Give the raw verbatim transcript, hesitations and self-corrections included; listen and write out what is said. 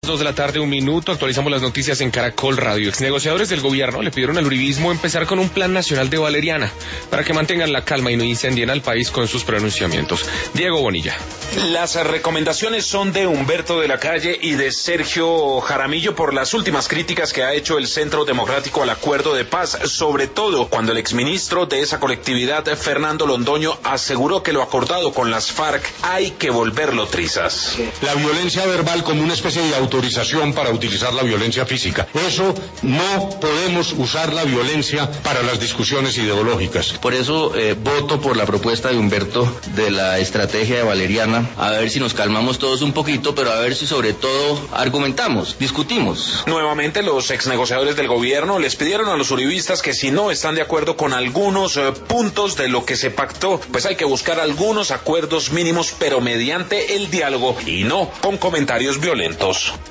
Dos de la tarde, un minuto, actualizamos las noticias en Caracol Radio. Exnegociadores del gobierno le pidieron al uribismo empezar con un plan nacional de Valeriana para que mantengan la calma y no incendien al país con sus pronunciamientos. Diego Bonilla. Las recomendaciones son de Humberto de la Calle y de Sergio Jaramillo por las últimas críticas que ha hecho el Centro Democrático al acuerdo de paz, sobre todo cuando el exministro de esa colectividad, Fernando Londoño, aseguró que lo acordado con las FARC hay que volverlo trizas. La violencia verbal como una especie de autorización para utilizar la violencia física. Eso no podemos usar la violencia para las discusiones ideológicas. Por eso eh, voto por la propuesta de Humberto de la estrategia de Valeriana, a ver si nos calmamos todos un poquito, pero a ver si sobre todo argumentamos, discutimos. Nuevamente los exnegociadores del gobierno les pidieron a los uribistas que si no están de acuerdo con algunos eh, puntos de lo que se pactó, pues hay que buscar algunos acuerdos mínimos, pero mediante el diálogo y no con comentarios violentos.